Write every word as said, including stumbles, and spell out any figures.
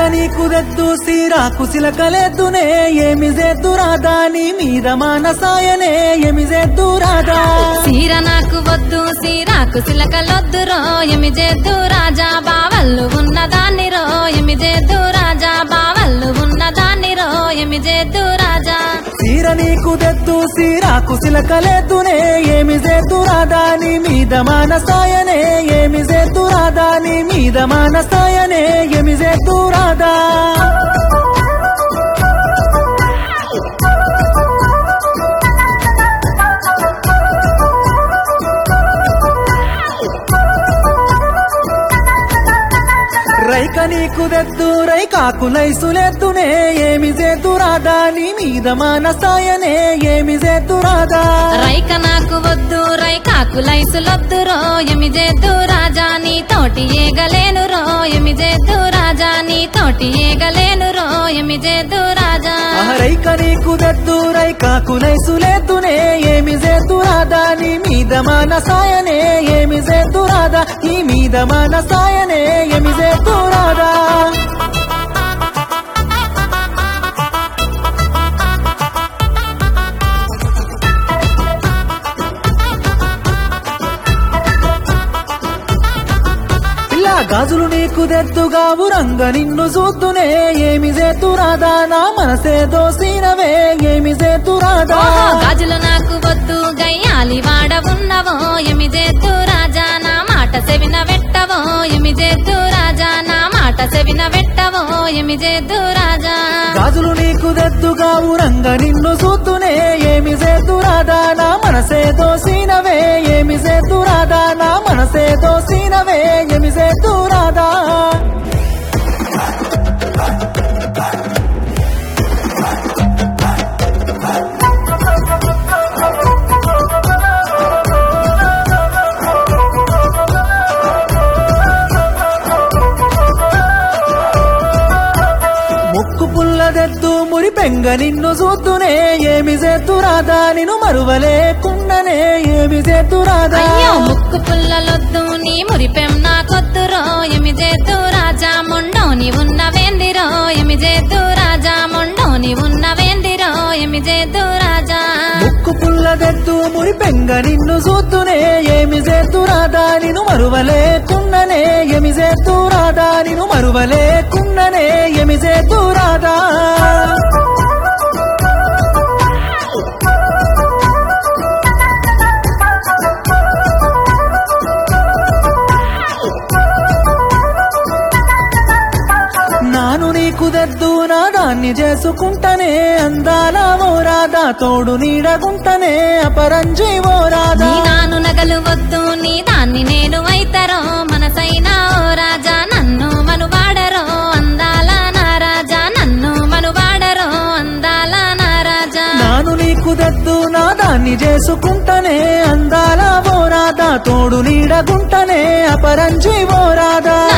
నీకు దెద్దు సీరాకు సిలకలెద్దునే ఏమి జెద్దు రాదా నీ మీద మానసాయనే ఏమి జెద్దు రాదా సీర నాకు వద్దు సీరాకు సిలకలొద్దురో ఎమి జెద్దు రాజా బావల్లు ఉన్నదాన్ని రో ఎమి జెద్దు రాజా బావల్లు ఉన్నదాన్ని రో ఎమి జెద్దు రాజా సీర నీకు దెద్దు సీరాకు సిలకలెద్దునే ఏమి జెద్దు రాదా నీ మీద మానసాయనే ఏమి జెద్దు రాదా నీ మీద మానసాయనే ఏమి జెద్దు రాదా రైక నీకు దెద్దు రైకాకు లైసులెద్దునే ఏమి జెద్దు రాదా నీ మీద మానసాయనే ఏమి జెద్దు రాదా రైక నాకు వద్దు రైకాకు లైసులొద్దురో ఎమి జెద్దు రాజా నీ తోటి ఏగలేను రో ఎమి జెద్దు రాజా నీ తోటి ఏగలేను రో ఎమి జెద్దు రాజా రైక నీకు దెద్దు రైకాకు లైసులెద్దునే ఏమి జెద్దు రాదా నీ మీద మానసాయనే ఏమి జెద్దు రాదా నీ మీద మానసాయనే ఏమి జెద్దు రాదా గాజులు నీకు దెద్దుగా ఉరంగ నిన్ను చూద్దునే ఏమి జెద్దు రాదా నా మనసే దోసినవే ఏమి జెద్దు రాదా గాజులు నాకు వద్దు గయ్యాలి వాడవున్నవో ఎమి జెద్దు రాజా నా మాట సెవిన వెట్టవో ఎమి జెద్దు రాజా నా మాట సెవిన వెట్టవో ఎమి జెద్దు రాజా గాజులు నీకు దెద్దుగా ఉరంగ నిన్ను చూద్దునే ఏమి జెద్దు రాదా నా మనసే దోసినవే ఏమి జెద్దు రాదా నా మనసే దోసినవే ఏమి జెద్దు రాదా ముక్కు పుల్లదెద్దు మురి పెంగ నిన్ను చూద్దునే ఏమి జెద్దు రాదా నిన్ను మరువలేకున్ననే ఏమి జెద్దు రాదా అయ్యో ముక్కు పుల్లలొద్దు నీ మురిపెం నాకొద్దురో ఎమి జెద్దు రాజా మొండోని ఉన్నవేందిరో ఎమి జెద్దు రాజా మొండోని ఉన్నవేందిరో ఎమి జెద్దు రాజా ముక్కు పుల్లదెద్దు మురి పెంగ నిన్ను చూద్దునే ఏమి జెద్దు రాదా నిన్ను మరువలేకున్ననే ఏమి జెద్దు రాదా నిన్ను మరువలేకున్ననే ఏమి జెద్దు రాదా నాను నీకు దెద్దు నా దాన్ని చేసుకుంటనే అందాల ఓ రాదా తోడు నీడగుంటనే అపరంజి ఓ రాదా నీ నాను నగలు వద్దు నీ దాన్ని నేను అయితరో మనసైనా ఓ రాజా నన్ను మనువాడరో అందాల నా రాజా నన్ను మనువాడరో అందాల నా రాజా నాను నీకు దెద్దు నా దాన్ని చేసుకుంటనే అందాల ఓ రాదా తోడు నీడగుంటనే అపరంజి ఓ రాదా